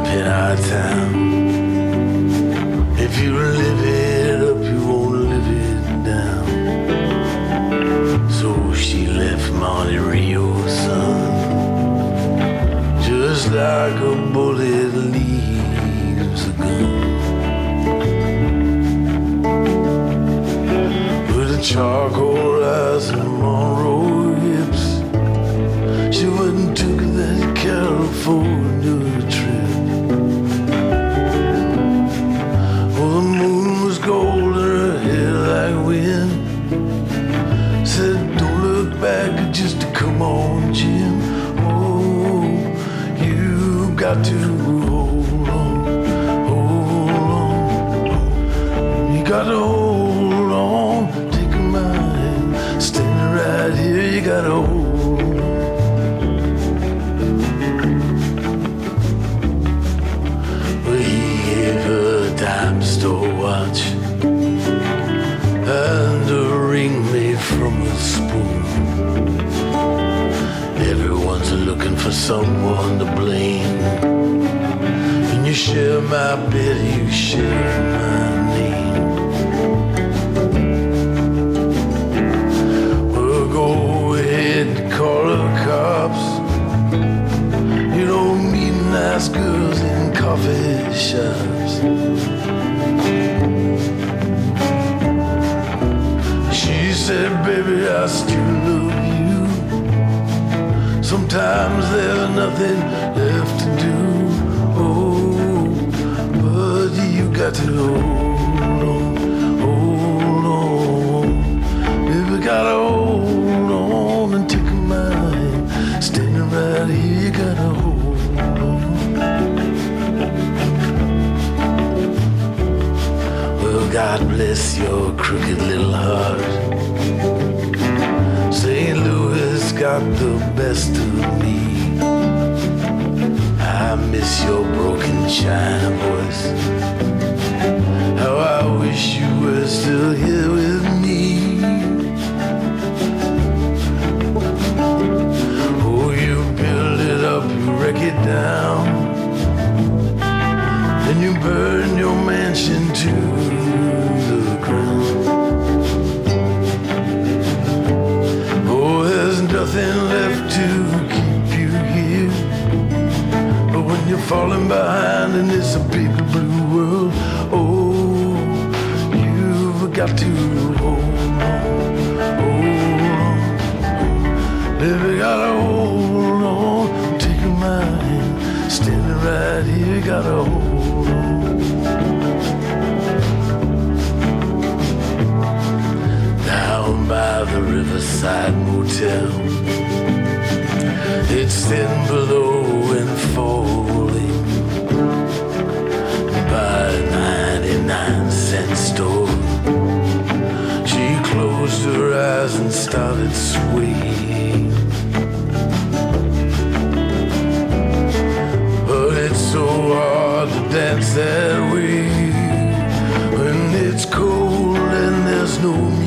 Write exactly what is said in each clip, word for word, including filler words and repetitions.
in our town. If you live it up, you won't live it down. So she left Monte Rio, son, just like a bullet leaves a gun. With a charcoal eyes and Monroe hips, she went and took that California trip. Oh, the moon was gold and her hair like wind. Said, don't look back, just to come on, Jim. Oh, you got to hold on, hold on. You got to hold on, take my hand, standing right here, you got to hold on. Dime store watch and a ring made from a spoon. Everyone's looking for someone to blame. When you share my bed, you share my name. Well, go ahead and call the cops. You don't meet nice girls in coffee shops. She said, baby, I still love you. Sometimes there's nothing left to do. Oh, but you got to hold on, hold on. Baby, gotta hold on and take my hand. Standing right here, you gotta hold on. God bless your crooked little heart. Saint Louis got the best of me. I miss your broken China voice. How I wish you were still here with me. Oh, you build it up, you wreck it down, then you burn your mansion too. Oh, there's nothing left to keep you here. But when you're falling behind and it's a big blue world, oh, you've got to hold on, hold on. Baby, gotta hold on, take my hand, standing right here, gotta hold on. By the Riverside Motel, it's thin below and falling. By a ninety-nine cent store, she closed her eyes and started swaying. But it's so hard to dance that way when it's cold and there's no music.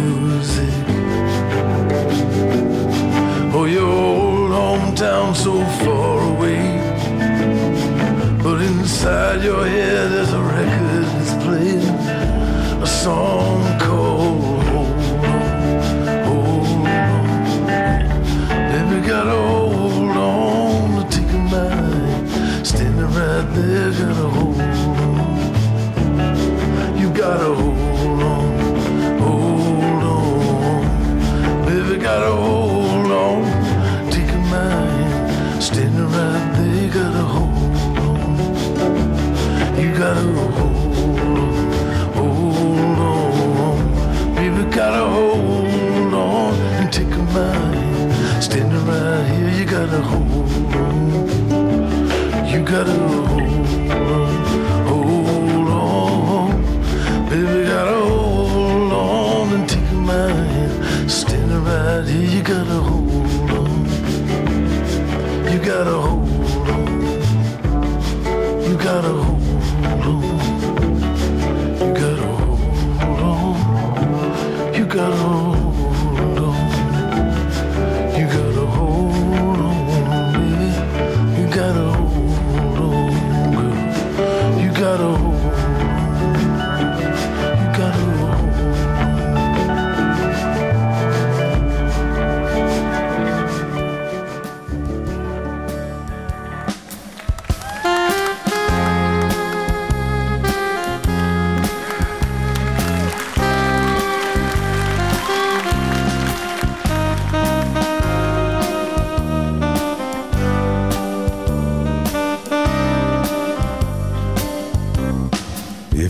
Oh, your old hometown so far away, but inside your head there's a record that's playing a song called Hold On, Hold On. Baby, gotta hold on to take a mind, standing right there, gotta hold on. You gotta hold on, hold on. Baby, gotta hold on. Standing right there, you gotta hold on. You gotta hold on, hold on. Baby, gotta hold on and take a mind. Standing right here, you gotta hold on. You gotta hold on, hold on. Baby, gotta hold on and take a mind. Standing right here, you gotta hold on. You gotta hold on. You gotta hold on. You gotta hold on. You gotta hold on. You gotta hold on, baby. You gotta hold on, girl.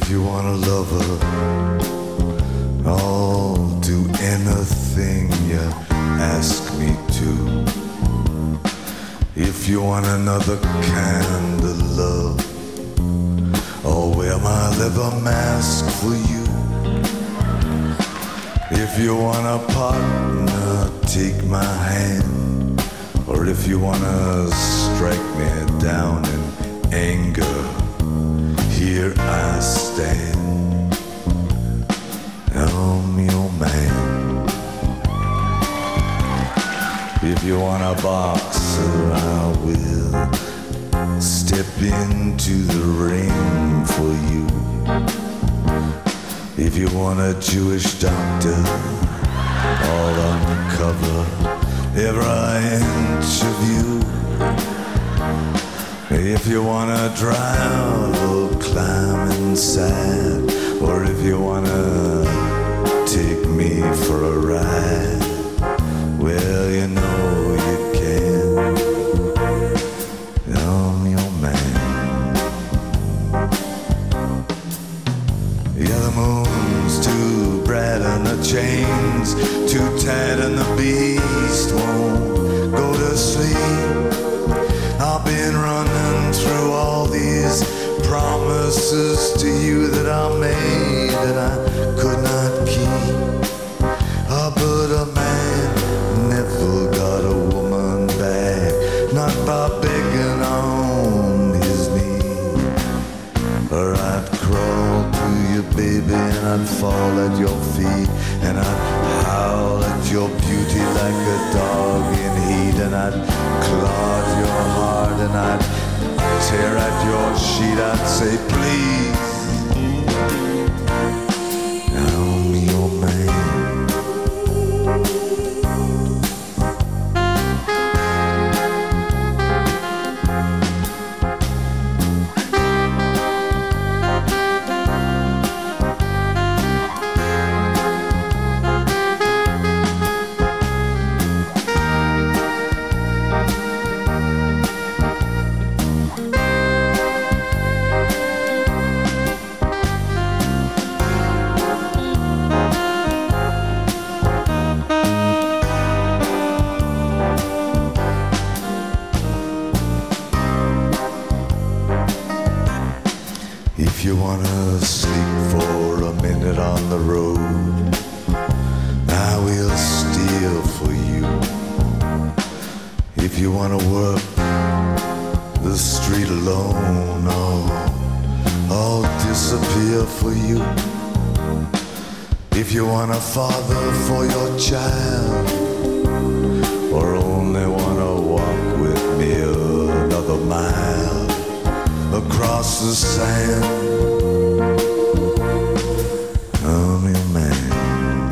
If you want a lover, I'll do anything you ask me to. If you want another kind of love, I'll wear my leather mask for you. If you want a partner, take my hand. Or if you wanna strike me down in anger, here I stand. I'm your man. If you want a boxer, I will step into the ring for you. If you want a Jewish doctor, I'll uncover every inch of you. If you wanna drive or climb inside, or if you wanna take me for a ride, well, you know you can. I'm your man. Yeah, the moon's too bright and the chains too tight and the beast won't go to sleep. I've been running through all these promises to you that I made that I could not keep. Oh, but a man never got a woman back, not by begging on his knee. Or I'd crawl to you, baby, and I'd fall at your feet, and I'd howl at your beauty like a dog in heat, and I'd claw at your heart, and I'd tear at your sheet. I'd say, please, I'm your man. If you wanna sleep for a minute on the road, I will steal for you. If you wanna work the street alone, oh, I'll disappear for you. If you want a father for your child, or only wanna walk with me another mile across the sand, I'm your man.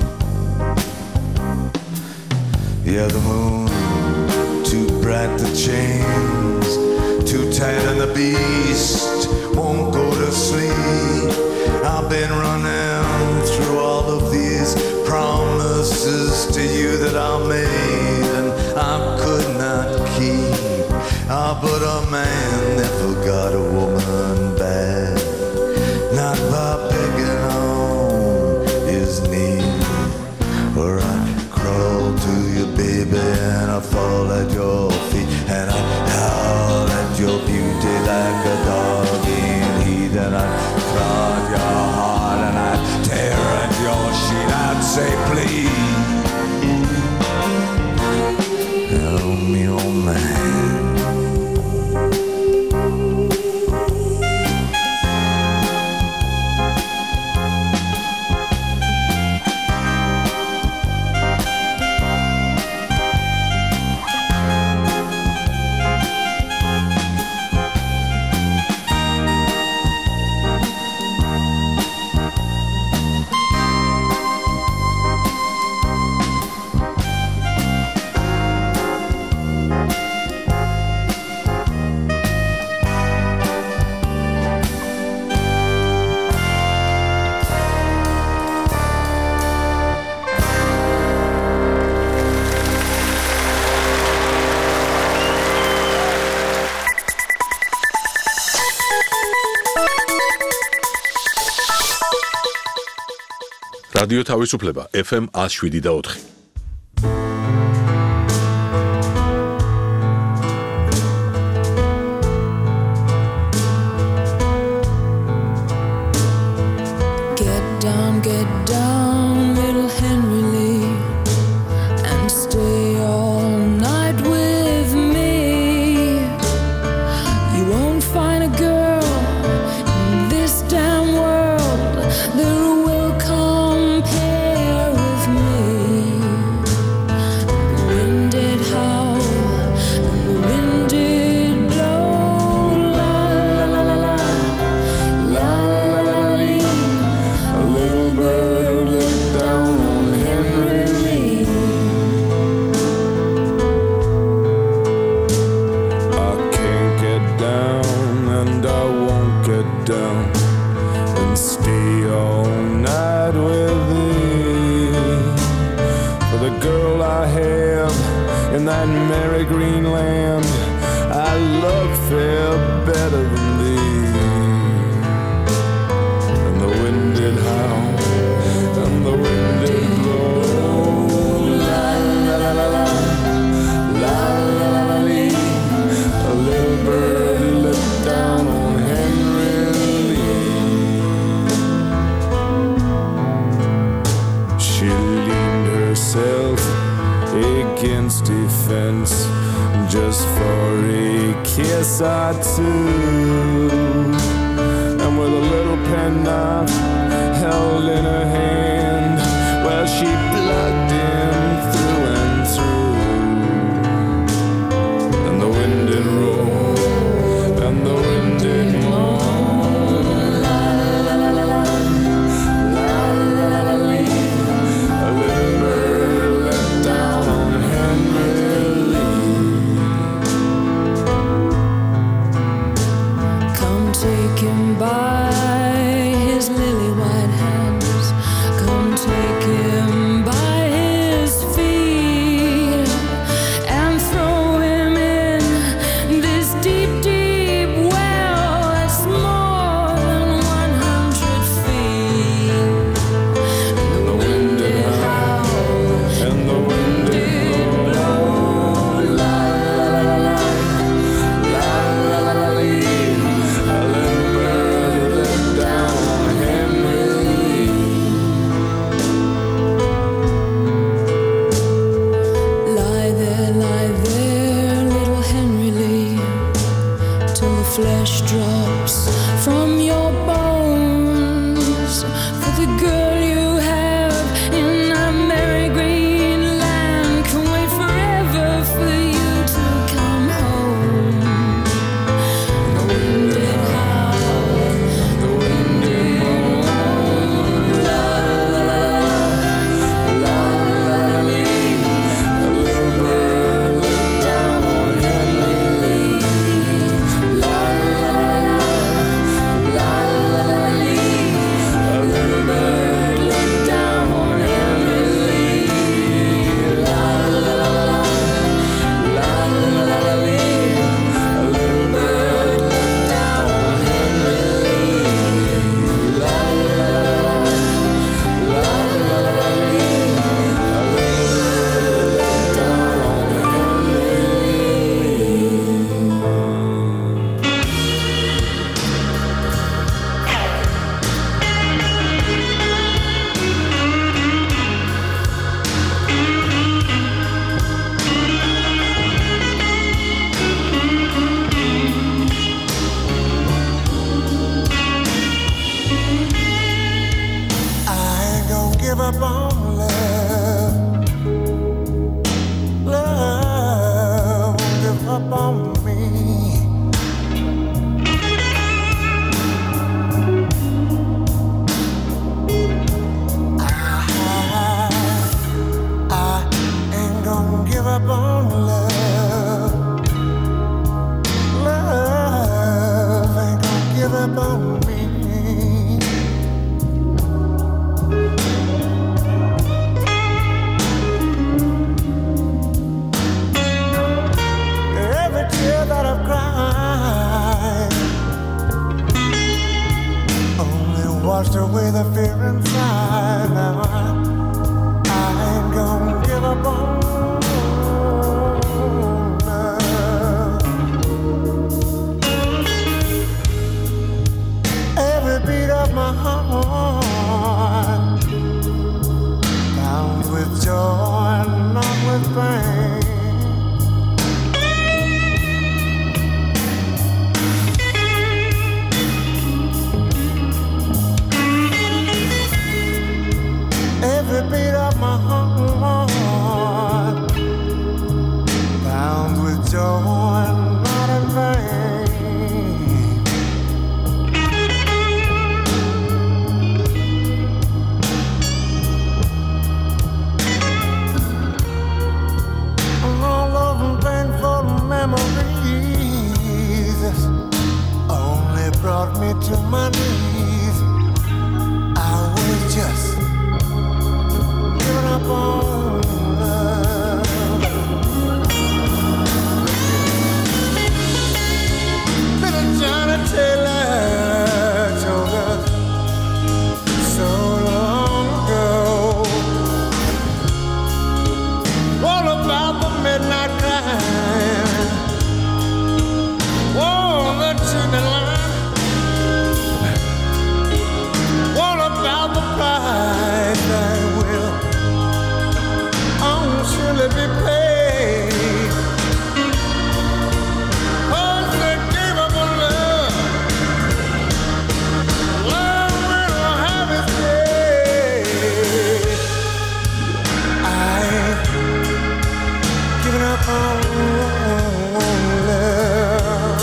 Yeah, the moon too bright, the chains too tight, and the beast won't go to sleep. I've been running through all of these promises to you that I made and I could not keep. Ah, but a man never got a woman back, not by begging on his knee. Or I'd crawl to you, baby, and I fall at your feet, and I howl at your beauty like a dog. რადიო თავისუფლება ეფ ემ one oh seven და four. Get down, get down, little Henry Lee, and stay all night with me. You won't find a girl in this damn world that will compare with me. The wind did howl and the wind did blow, la la la la la la la la. A little bird looked down on Henry Lee. I can't get down and I won't get down and stay all night with thee. For the girl I have in that merry green land, I love fair better than thee. And the wind did howl and the wind did blow, la la la la la la la la lee. A little bird looked down on Henry Lee. She leaned herself against a fence just for a kiss or two, and with a little penknife held in her hand, well, she plugged him through and through. And the wind did roll and the wind did moan, la la la la la la la la la lee. A little bird let down on Henry Lee. Come take him by his lily white hands. Come take him by his feet and throw him in this deep, deep well that's more than one hundred feet. And the wind did howl And the wind did blow, la la la la la la la la lee. A little bird let down on Henry Lee. Lie there, lie there, little Henry Lee, till the flesh drops from your bones. For the girl you have in that merry green land can wait forever for you to come home. The wind did howl, the wind did moan, la la la la la la lee. A little bird let down on Henry Lee. La la la la la la lee. A little bird let down on Henry Lee. La la la la La la la la lee. A little bird let down on Henry Lee. La la la la la la la lee. A little bird let down on Henry I ain't gonna give up on love. Love won't give up on me. I, I ain't gonna give up on love. Love ain't gonna give up on me. washed away the fear inside. Now I, I ain't gonna give up on love. Every beat of my heart bound with joy and not with pain. Every beat of my heart bound with joy and not in vain. And all those painful memories only brought me to my knees. I was just giving up on love. Little Johnny Taylor told us so long ago all about the midnight crying, oh, the chimney line, all about the price that will surely be paid. Cause they gave up on love. Love will have its day. I ain't giving up on love.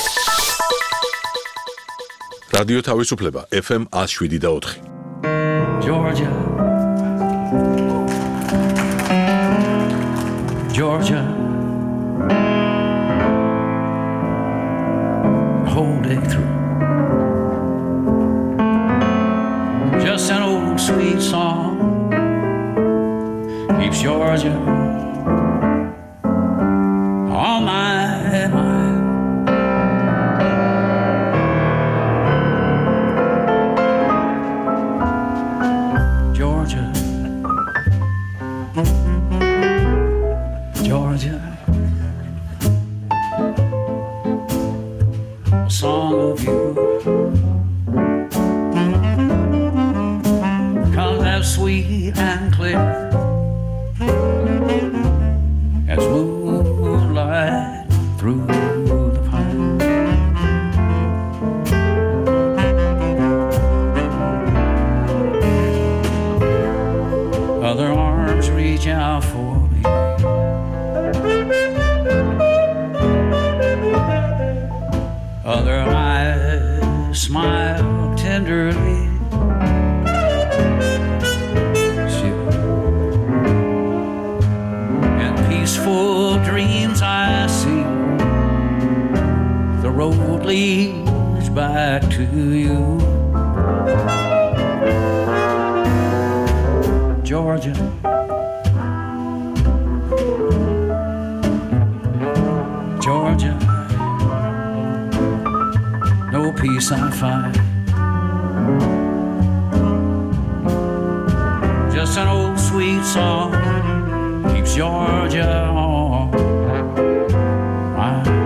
რადიო თავისუფლება ეფ ემ one oh seven point four. Georgia, Georgia, whole day through. Just an old sweet song keeps Georgia on my mind. Georgia, Georgia, a song of you comes out sweet and clear as moonlight through the pine. Other arms reach out for me. Other eyes smile tenderly. Peaceful dreams I see. The road leads back to you. Georgia, Georgia, no peace I find. Just an old sweet song keeps Georgia on my mind.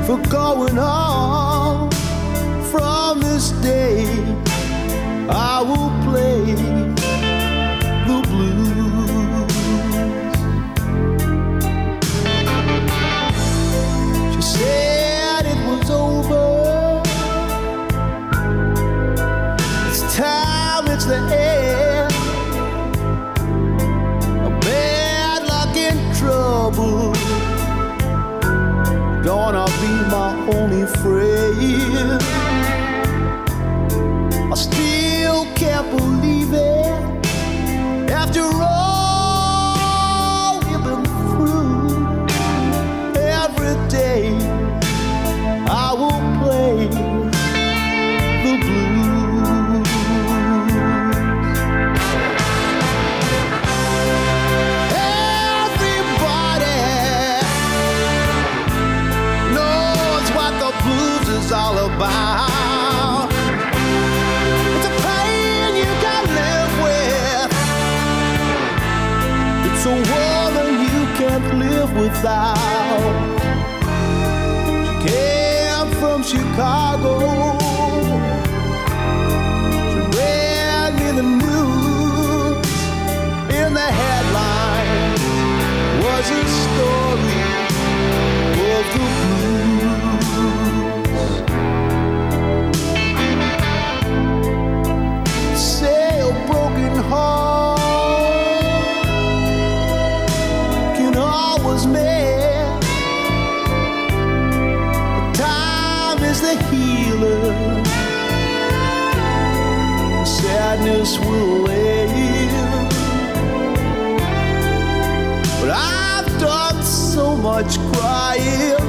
for going on. From this day, I will play the blues. She said it was over. It's time, it's the end. A bad luck in trouble. Gonna be my only friend. I still can't believe it. After all we've been through, every day I will play the blues. Everybody knows what the blues is all about. It's a woman you can't live without. She came from Chicago. She read me the news. In the headline was a story of the blues. Say a broken heart was made. Time is the healer. Sadness will end. But I've done so much crying.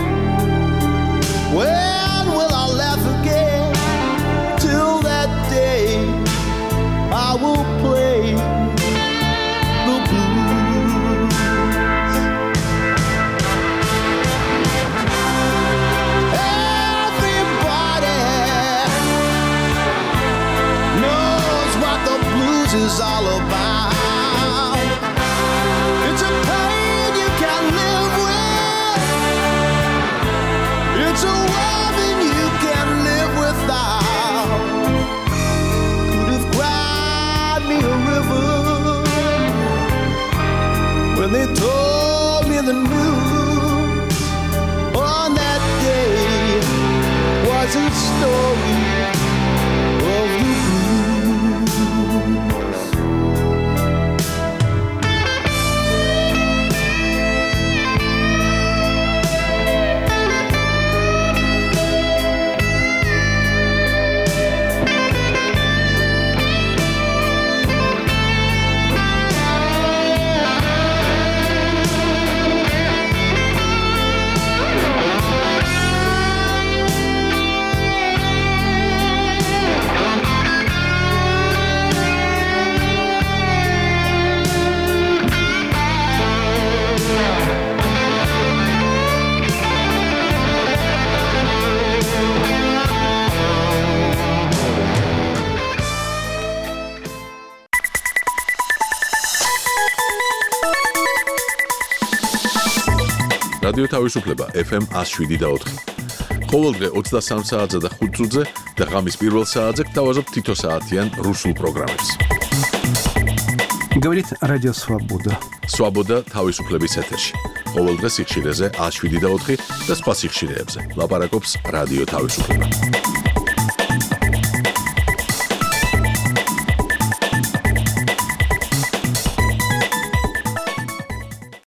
When will I laugh again? Till that day I will play the blues. Is all about. It's a pain you can't live with. It's a woman you can't live without. Could have cried me a river when they told me the news. On that day was a story of the რადიო თავისუფლება ეფ ემ one oh seven და four. ყოველდღე ოცდასამ საათზე და ხუთ წუთზე და ღამის პირველ საათზე გთავაზობ თითო საათიან რუსულ პროგრამებს. Говорит Радио Свобода. Свобода თავისუფლების ეთერში. ყოველდღე სიხშირეზე one oh seven და four და სხვა სიხშირეებზე. ლაპარაკობს რადიო თავისუფლება.